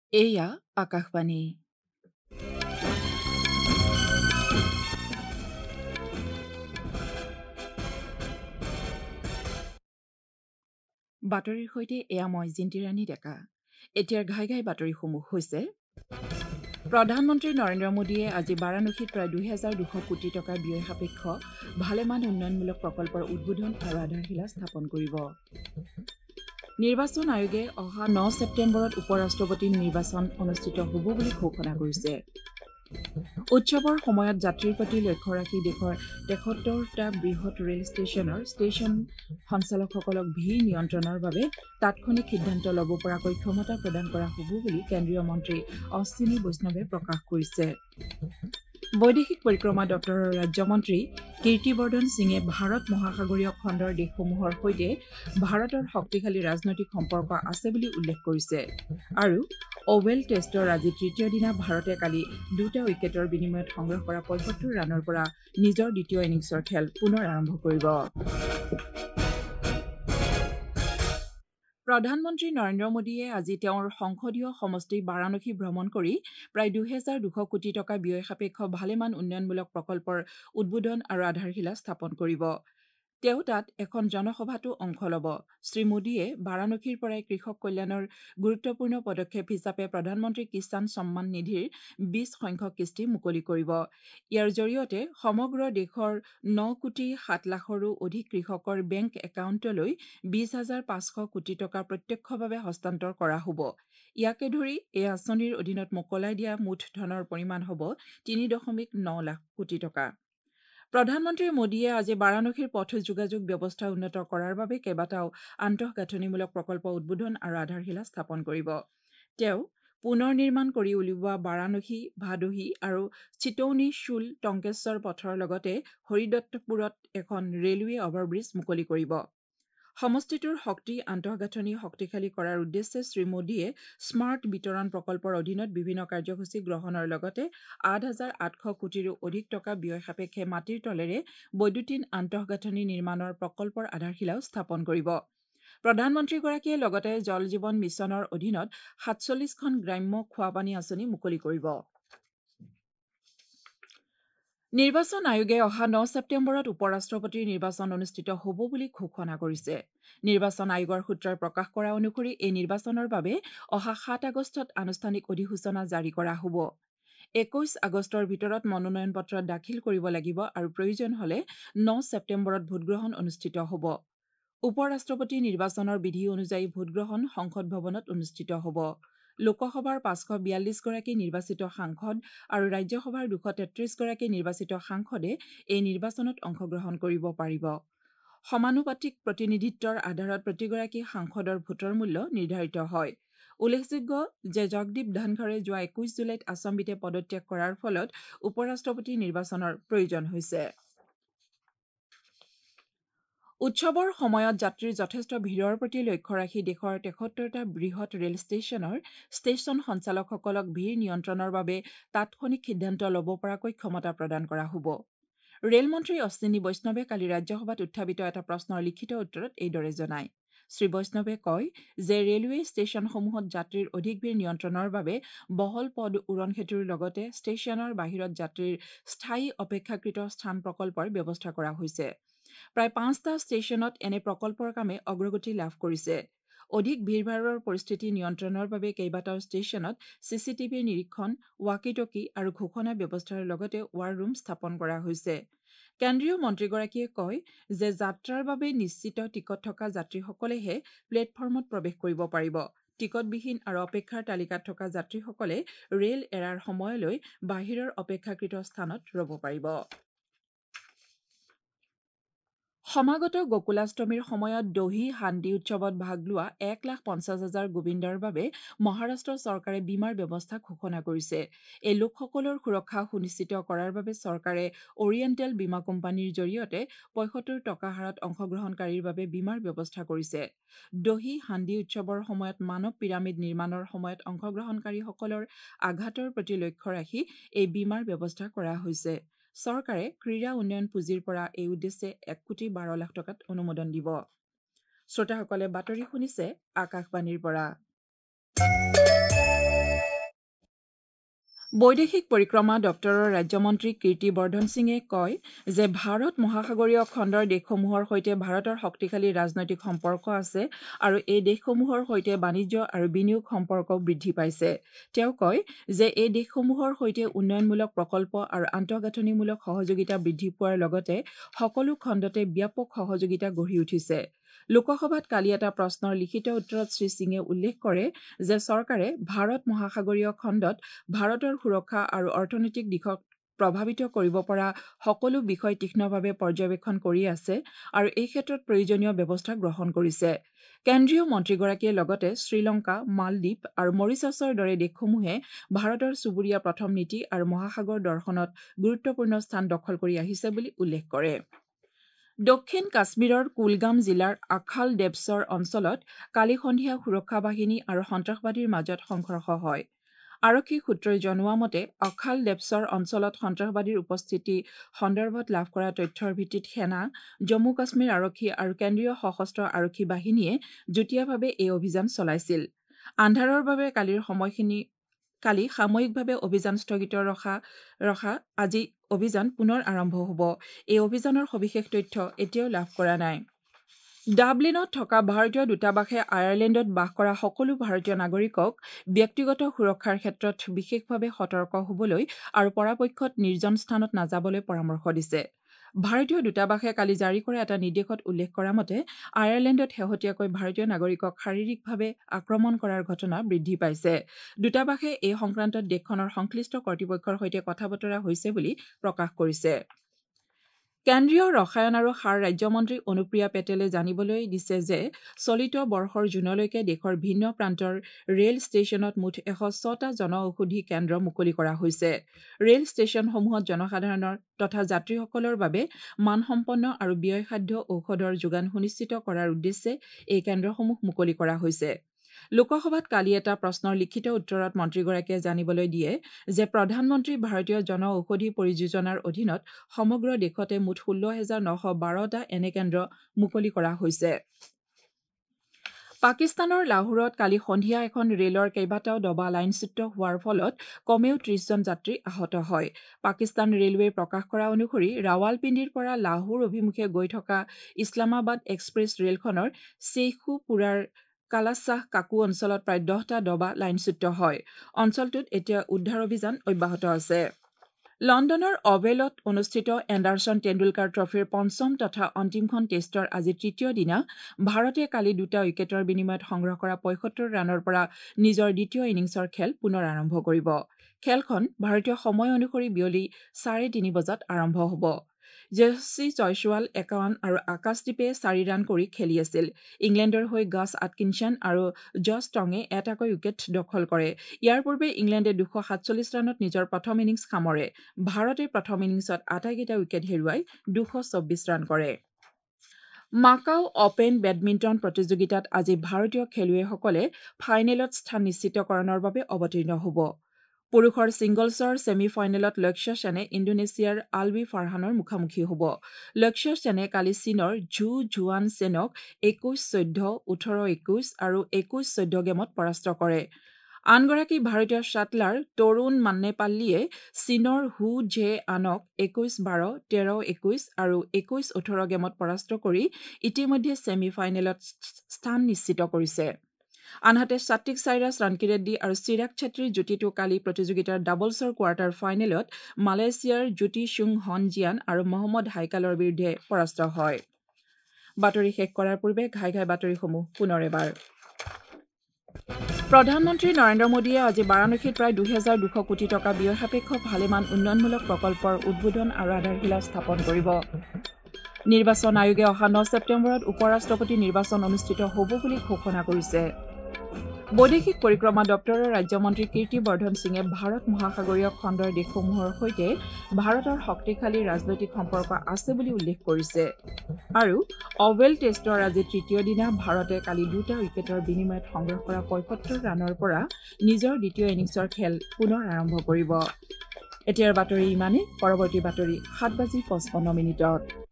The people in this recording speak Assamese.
এয়া আকাশবাণী। বাতৰিৰ সৈতে এয়া মই জিন্তি ৰাণী ডেকা। এতিয়াৰ ঘাই বাতৰিসমূহ হৈছে প্ৰধানমন্ত্ৰী নৰেন্দ্ৰ মোদীয়ে আজি বাৰাণসীত প্ৰায় ২,২০০ কোটি টকা ব্যয় সাপেক্ষ ভালেমান উন্নয়নমূলক প্ৰকল্পৰ উদ্বোধন আৰু আধাৰশিলা স্থাপন কৰিব। নিৰ্বাচন আয়োগে অহা ৯ ছেপ্টেম্বৰত উপ ৰাষ্ট্ৰপতিৰ নিৰ্বাচন অনুষ্ঠিত হ'ব বুলি ঘোষণা কৰিছে। উৎসৱৰ সময়ত যাত্ৰীৰ প্ৰতি লক্ষ্য ৰাখি দেশৰ ৭৩টা বৃহৎ ৰেল ষ্টেচনৰ ষ্টেচন সঞ্চালকসকলক ভিৰ নিয়ন্ত্ৰণৰ বাবে তাৎক্ষণিক সিদ্ধান্ত ল'ব পৰাকৈ ক্ষমতা প্ৰদান কৰা হ'ব বুলি কেন্দ্ৰীয় মন্ত্ৰী অশ্বিনী বৈষ্ণৱে প্ৰকাশ কৰিছে। বৈদেশিক পৰিক্ৰমা দপ্তৰৰ ৰাজ্যমন্ত্ৰী কীৰ্তিবৰ্ধন সিঙে ভাৰত মহাসাগৰীয় খণ্ডৰ দেশসমূহৰ সৈতে ভাৰতৰ শক্তিশালী ৰাজনৈতিক সম্পৰ্ক আছে বুলি উল্লেখ কৰিছে আৰু অভেল টেষ্টৰ আজি তৃতীয় দিনা ভাৰতে কালি 2টা উইকেটৰ বিনিময়ত সংগ্ৰহ কৰা ৭৫ ৰানৰ পৰা নিজৰ দ্বিতীয় ইনিংছৰ খেল পুনৰ আৰম্ভ কৰিব। প্ৰধানমন্ত্ৰী নৰেন্দ্ৰ মোদীয়ে আজি তেওঁৰ সংসদীয় সমষ্টি বাৰাণসী ভ্ৰমণ কৰি প্ৰায় ২,২০০ কোটি টকা ব্যয় সাপেক্ষ ভালেমান উন্নয়নমূলক প্ৰকল্পৰ উদ্বোধন আৰু আধাৰশিলা স্থাপন কৰিব। তেওঁ তাত এখন জনসভাতো অংশ ল'ব। শ্ৰীমোদীয়ে বাৰাণসীৰ পৰাই কৃষক কল্যাণৰ গুৰুত্বপূৰ্ণ পদক্ষেপ হিচাপে প্ৰধানমন্ত্ৰী কিষাণ সন্মান নিধিৰ ২০ সংখ্যক কিস্তি মুকলি কৰিব। ইয়াৰ জৰিয়তে সমগ্ৰ দেশৰ ৯,৭ লাখৰো অধিক কৃষকৰ বেংক একাউণ্টলৈ ২০,৫০০ কোটি টকা প্ৰত্যক্ষভাৱে হস্তান্তৰ কৰা হ'ব। ইয়াকে ধৰি এই আঁচনিৰ অধীনত মোকলাই দিয়া মুঠ ধনৰ পৰিমাণ হ'ব ৩.৯ লাখ কোটি টকা। প্ৰধানমন্ত্ৰী মোদীয়ে আজি বাৰাণসীৰ পথ যোগাযোগ ব্যৱস্থা উন্নত কৰাৰ বাবে কেইবাটাও আন্তঃগাঁথনিমূলক প্ৰকল্প উদ্বোধন আৰু আধাৰশিলা স্থাপন কৰিব। তেওঁ পুনৰ নিৰ্মাণ কৰি উলিওৱা বাৰাণসী, ভাদোহী আৰু চিতৌনী শুল টংকেশ্বৰ পথৰ লগতে হৰিদত্তপুৰত এখন ৰেলৱে অভাৰব্ৰীজ মুকলি কৰিব। সমষ্টিটোৰ শক্তি আন্তঃগাঁথনি শক্তিশালী কৰাৰ উদ্দেশ্যে শ্ৰীমোদীয়ে স্মাৰ্ট বিতৰণ প্ৰকল্পৰ অধীনত বিভিন্ন কাৰ্যসূচী গ্ৰহণৰ লগতে ৮,৮০০ কোটিৰো অধিক টকা ব্যয় সাপেক্ষে মাটিৰ তলেৰে বৈদ্যুতিন আন্তঃগাঁথনি নিৰ্মাণৰ প্ৰকল্পৰ আধাৰশিলাও স্থাপন কৰিব। প্ৰধানমন্ত্ৰীগৰাকীয়ে লগতে জল জীৱন মিছনৰ অধীনত ৪৭খন গ্ৰাম্য খোৱাপানী আঁচনি মুকলি কৰিব। নিৰ্বাচন আয়োগে অহা ৯ ছেপ্টেম্বৰত উপ ৰাষ্ট্ৰপতিৰ নিৰ্বাচন অনুষ্ঠিত হ'ব বুলি ঘোষণা কৰিছে। নিৰ্বাচন আয়োগৰ সূত্ৰই প্ৰকাশ কৰা অনুসৰি এই নিৰ্বাচনৰ বাবে অহা ৭ আগষ্টত আনুষ্ঠানিক অধিসূচনা জাৰি কৰা হ'ব। ২১ আগষ্টৰ ভিতৰত মনোনয়ন পত্ৰ দাখিল কৰিব লাগিব আৰু প্ৰয়োজন হ'লে ৯ ছেপ্টেম্বৰত ভোটগ্ৰহণ অনুষ্ঠিত হ'ব। উপ ৰাষ্ট্ৰপতি নিৰ্বাচনৰ বিধি অনুযায়ী ভোটগ্ৰহণ সংসদ ভৱনত অনুষ্ঠিত হ'ব। লোকসভাৰ ৫৪২ গৰাকী নিৰ্বাচিত সাংসদ আৰু ৰাজ্যসভাৰ ২৩৩ গৰাকী নিৰ্বাচিত সাংসদে এই নিৰ্বাচনত অংশগ্ৰহণ কৰিব পাৰিব। সমানুপাতিক প্ৰতিনিধিত্বৰ আধাৰত প্ৰতিগৰাকী সাংসদৰ ভোটৰ মূল্য নিৰ্ধাৰিত হয়। উল্লেখযোগ্য যে জগদীপ ধনখড়ে যোৱা ২১ জুলাইত আচম্বিতে পদত্যাগ কৰাৰ ফলত উপ ৰাষ্ট্ৰপতি নিৰ্বাচনৰ প্ৰয়োজন হৈছে। উৎসৱৰ সময়ত যাত্ৰীৰ যথেষ্ট ভিৰৰ প্ৰতি লক্ষ্য ৰাখি দেশৰ ৭৩টা বৃহৎ ৰেল ষ্টেচনৰ ষ্টেচন সঞ্চালকসকলক ভিৰ নিয়ন্ত্ৰণৰ বাবে তাৎক্ষণিক সিদ্ধান্ত ল'ব পৰাকৈ ক্ষমতা প্ৰদান কৰা হ'ব। ৰেলমন্ত্ৰী অশ্বিনী বৈষ্ণৱে কালি ৰাজ্যসভাত উত্থাপিত এটা প্ৰশ্নৰ লিখিত উত্তৰত এইদৰে জনায়। শ্ৰীবৈষ্ণৱে কয় যে ৰেলৱে ষ্টেচনসমূহত যাত্ৰীৰ অধিক ভিৰ নিয়ন্ত্ৰণৰ বাবে বহল পদ উৰণ সেতুৰ লগতে ষ্টেচনৰ বাহিৰত যাত্ৰীৰ স্থায়ী অপেক্ষাকৃত স্থান প্ৰকল্পৰ ব্যৱস্থা কৰা হৈছে। প্ৰায় ৫টা ষ্টেচনত এনে প্ৰকল্পৰ কামে অগ্ৰগতি লাভ কৰিছে। অধিক ভিৰভাৰৰ পৰিস্থিতি নিয়ন্ত্ৰণৰ বাবে কেইবাটাও ষ্টেচনত চিচিটিভিৰ নিৰীক্ষণ, ৱাকি-টকি আৰু ঘোষণা ব্যৱস্থাৰ লগতে ৱাৰ ৰুম স্থাপন কৰা হৈছে। কেন্দ্ৰীয় মন্ত্ৰীগৰাকীয়ে কয় যে যাত্ৰাৰ বাবে নিশ্চিত টিকট থকা যাত্ৰীসকলেহে প্লেটফৰ্মত প্ৰৱেশ কৰিব পাৰিব। টিকটবিহীন আৰু অপেক্ষাৰ তালিকাত থকা যাত্ৰীসকলে ৰেল এৰাৰ সময়লৈ বাহিৰৰ অপেক্ষাকৃত স্থানত ৰ'ব পাৰিব। সমাগত গোকুলাষ্টমীৰ সময়ত দহি হাণ্ডি উৎসৱত ভাগ লোৱা ১,৫০,০০০ গোবিন্দাৰ বাবে মহাৰাষ্ট্ৰ চৰকাৰে বীমাৰ ব্যৱস্থা ঘোষণা কৰিছে। এই লোকসকলৰ সুৰক্ষা সুনিশ্চিত কৰাৰ বাবে চৰকাৰে অৰিয়েণ্টেল বীমা কোম্পানীৰ জৰিয়তে ৭৫ টকা হাৰত অংশগ্ৰহণকাৰীৰ বাবে বীমাৰ ব্যৱস্থা কৰিছে। দহি হাণ্ডি উৎসৱৰ সময়ত মানৱ পিৰামিড নিৰ্মাণৰ সময়ত অংশগ্ৰহণকাৰীসকলৰ আঘাতৰ প্ৰতি লক্ষ্য ৰাখি এই বীমাৰ ব্যৱস্থা কৰা হৈছে। চৰকাৰে ক্ৰীড়া উন্নয়ন পুঁজিৰ পৰা এই উদ্দেশ্যে ১,১২,০০,০০০ টকাত অনুমোদন দিব। শ্ৰোতাসকলে বাতৰি শুনিছে আকাশবাণীৰ পৰা। বৈদেশিক পৰিক্ৰমা দপ্তৰৰ ৰাজ্যমন্ত্ৰী কীৰ্তি বৰ্ধন সিঙে কয় যে ভাৰত মহাসাগৰীয় খণ্ডৰ দেশসমূহৰ সৈতে ভাৰতৰ শক্তিশালী ৰাজনৈতিক সম্পৰ্ক আছে আৰু এই দেশসমূহৰ সৈতে বাণিজ্য আৰু বিনিয়োগ সম্পৰ্ক বৃদ্ধি পাইছে। তেওঁ কয় যে এই দেশসমূহৰ সৈতে উন্নয়নমূলক প্ৰকল্প আৰু আন্তঃগাঁথনিমূলক সহযোগিতা বৃদ্ধি পোৱাৰ লগতে সকলো খণ্ডতে ব্যাপক সহযোগিতা গঢ়ি উঠিছে। লোকসভাত কালি এটা প্ৰশ্নৰ লিখিত উত্তৰত শ্ৰীসিঙে উল্লেখ কৰে যে চৰকাৰে ভাৰত মহাসাগৰীয় খণ্ডত ভাৰতৰ সুৰক্ষা আৰু অৰ্থনৈতিক দিশক প্ৰভাৱিত কৰিব পৰা সকলো বিষয় তীক্ষ্ণভাৱে পৰ্যবেক্ষণ কৰি আছে আৰু এই ক্ষেত্ৰত প্ৰয়োজনীয় ব্যৱস্থা গ্ৰহণ কৰিছে। কেন্দ্ৰীয় মন্ত্ৰীগৰাকীয়ে লগতে শ্ৰীলংকা, মালদ্বীপ আৰু মৰিছাছৰ দৰে দেশসমূহে ভাৰতৰ চুবুৰীয়া প্ৰথম নীতি আৰু মহাসাগৰ দৰ্শনত গুৰুত্বপূৰ্ণ স্থান দখল কৰি আহিছে বুলি উল্লেখ কৰে। দক্ষিণ কাশ্মীৰৰ কুলগাম জিলাৰ আখাল ডেপছৰ অঞ্চলত কালি সন্ধিয়া সুৰক্ষা বাহিনী আৰু সন্ত্ৰাসবাদীৰ মাজত সংঘৰ্ষ হয়। আৰক্ষী সূত্ৰই জনোৱা মতে আখাল ডেপছৰ অঞ্চলত সন্ত্ৰাসবাদীৰ উপস্থিতি সন্দৰ্ভত লাভ কৰা তথ্যৰ ভিত্তিত সেনা, জম্মু কাশ্মীৰ আৰক্ষী আৰু কেন্দ্ৰীয় সশস্ত্ৰ আৰক্ষী বাহিনীয়ে যুটীয়াভাৱে এই অভিযান চলাইছিল। আন্ধাৰৰ বাবে কালি সাময়িকভাৱে অভিযান স্থগিত ৰখা আজি অভিযান পুনৰ আৰম্ভ হ'ব। এই অভিযানৰ সবিশেষ তথ্য এতিয়াও লাভ কৰা নাই। ডাবলিনত থকা ভাৰতীয় দূতাবাসে আয়াৰলেণ্ডত বাস কৰা সকলো ভাৰতীয় নাগৰিকক ব্যক্তিগত সুৰক্ষাৰ ক্ষেত্ৰত বিশেষভাৱে সতৰ্ক হ'বলৈ আৰু পৰাপক্ষত নিৰ্জন স্থানত নাযাবলৈ পৰামৰ্শ দিছে। ভাৰতীয় দূতাবাসে কালি জাৰি কৰা এটা নিৰ্দেশত উল্লেখ কৰা মতে আয়াৰলেণ্ডত শেহতীয়াকৈ ভাৰতীয় নাগৰিকক শাৰীৰিকভাৱে আক্ৰমণ কৰাৰ ঘটনা বৃদ্ধি পাইছে। দূতাবাসে এই সংক্ৰান্তত দেশখনৰ সংশ্লিষ্ট কৰ্তৃপক্ষৰ সৈতে কথা বতৰা হৈছে বুলি প্ৰকাশ কৰিছে। কেন্দ্ৰীয় ৰসায়ন আৰু সাৰ ৰাজ্যমন্ত্ৰী অনুপ্ৰিয়া পেটেলে জানিবলৈ দিছে যে চলিত বৰ্ষৰ জুনলৈকে দেশৰ ভিন্ন প্ৰান্তৰ ৰেল ষ্টেচনত মুঠ 106টা জনঔষধি কেন্দ্ৰ মুকলি কৰা হৈছে। ৰেল ষ্টেচনসমূহত জনসাধাৰণৰ তথা যাত্ৰীসকলৰ বাবে মানসম্পন্ন আৰু ব্যয়সাধ্য ঔষধৰ যোগান সুনিশ্চিত কৰাৰ উদ্দেশ্যে এই কেন্দ্ৰসমূহ মুকলি কৰা হৈছে। লোকসভাত কালি এটা প্ৰশ্নৰ লিখিত উত্তৰত মন্ত্ৰীগৰাকীয়ে জানিবলৈ দিয়ে যে প্ৰধানমন্ত্ৰী ভাৰতীয় জনঔষধি পৰিযোজনাৰ অধীনত সমগ্ৰ দেশতে মুঠ 16,912টা এনে কেন্দ্ৰ মুকলি কৰা হৈছে। পাকিস্তানৰ লাহোৰত কালি সন্ধিয়া এখন ৰেলৰ কেইবাটাও ডবা লাইনচ্যুত হোৱাৰ ফলত কমেও 30জন যাত্ৰী আহত হয়। পাকিস্তান ৰেলৱেই প্ৰকাশ কৰা অনুসৰি ৰাৱালপিণ্ডিৰ পৰা লাহোৰ অভিমুখে গৈ থকা ইছলামাবাদ এক্সপ্ৰেছ ৰেলখনৰ শ্বেইখুপুৰাৰ কালাশ্বাহ কাকু অঞ্চলত প্ৰায় 10টা ডবা লাইনচ্যুত হয়। অঞ্চলটোত এতিয়া উদ্ধাৰ অভিযান অব্যাহত আছে। লণ্ডনৰ অভেলত অনুষ্ঠিত এণ্ডাৰছন টেণ্ডুলকাৰ ট্ৰফীৰ পঞ্চম তথা অন্তিমখন টেষ্টৰ আজি তৃতীয় দিনা ভাৰতে কালি 2টা উইকেটৰ বিনিময়ত সংগ্ৰহ কৰা 75 ৰানৰ পৰা নিজৰ দ্বিতীয় ইনিংছৰ খেল পুনৰ আৰম্ভ কৰিব। খেলখন ভাৰতীয় সময় অনুসৰি বিয়লি 3:30 বজাত আৰম্ভ হ'ব। যশস্বী জয়ছোৱাল 51 আৰু আকাশদ্বীপে 4 ৰান কৰি খেলি আছিল। ইংলেণ্ডৰ হৈ গাছ আটকিনছন আৰু জছ টঙে এটাকৈ উইকেট দখল কৰে। ইয়াৰ পূৰ্বে ইংলেণ্ডে 247 ৰানত নিজৰ প্ৰথম ইনিংছ সামৰে। ভাৰতে প্ৰথম ইনিংছত আটাইকেইটা উইকেট হেৰুৱাই 224 ৰান কৰে। মাকাও অপেন বেডমিণ্টন প্ৰতিযোগিতাত আজি ভাৰতীয় খেলুৱৈসকলে ফাইনেলত স্থান নিশ্চিতকৰণৰ বাবে অৱতীৰ্ণ হ'ব। পুৰুষৰ ছিংগলছৰ ছেমি ফাইনেলত লক্ষ্য সেনে ইণ্ডোনেছিয়াৰ আলবি ফাৰহানৰ মুখামুখি হ'ব। লক্ষ্য সেনে কালি চীনৰ ঝু ঝুৱান চেনক 21-14, 18-21 আৰু 21-14 গেমত পৰাস্ত কৰে। আনগৰাকী ভাৰতীয় শ্বাটলাৰ তৰুণ মান্নেপাল্লীয়ে চীনৰ হু ঝে আনক 21-12, 13-21 আৰু 21-18 গেমত পৰাস্ত কৰি ইতিমধ্যে ছেমি ফাইনেলত স্থান নিশ্চিত কৰিছে। আনহাতে সাত্বিক সাইৰাছ ৰাণকিৰেড্ডী আৰু চিৰাগ ছেত্ৰীৰ যুটিটো কালি প্ৰতিযোগিতাৰ ডাবলছৰ কোৱাৰ্টাৰ ফাইনেলত মালয়েছিয়াৰ জ্যোতি চুং হন জিয়ান আৰু মহম্মদ হাইকালৰ বিৰুদ্ধে পৰাস্ত হয়। বাতৰি শেষ কৰাৰ পূৰ্বে ঘাই বাতৰিসমূহ পুনৰ এবাৰ। প্ৰধানমন্ত্ৰী নৰেন্দ্ৰ মোদীয়ে আজি বাৰাণসীত প্ৰায় 2,200 কোটি টকা ব্যয় সাপেক্ষ ভালেমান উন্নয়নমূলক প্ৰকল্পৰ উদ্বোধন আৰু আধাৰশিলা স্থাপন কৰিব। নিৰ্বাচন আয়োগে অহা 9 ছেপ্টেম্বৰত উপ ৰাষ্ট্ৰপতি নিৰ্বাচন অনুষ্ঠিত হ'ব বুলি ঘোষণা কৰিছে। বৈদেশিক পৰিক্ৰমা দপ্তৰৰ ৰাজ্যমন্ত্ৰী কীৰ্তি বৰ্ধন সিঙে ভাৰত মহাসাগৰীয় খণ্ডৰ দেশসমূহৰ সৈতে ভাৰতৰ শক্তিশালী ৰাজনৈতিক সম্পৰ্ক আছে বুলি উল্লেখ কৰিছে। আৰু অভেল টেষ্টৰ আজি তৃতীয় দিনা ভাৰতে কালি 2টা উইকেটৰ বিনিময়ত সংগ্ৰহ কৰা 75 ৰানৰ পৰা নিজৰ দ্বিতীয় ইনিংছৰ খেল পুনৰ আৰম্ভ কৰিব। এতিয়াৰ বাতৰি ইমানেই। পৰৱৰ্তী বাতৰি 7:55 মিনিটত।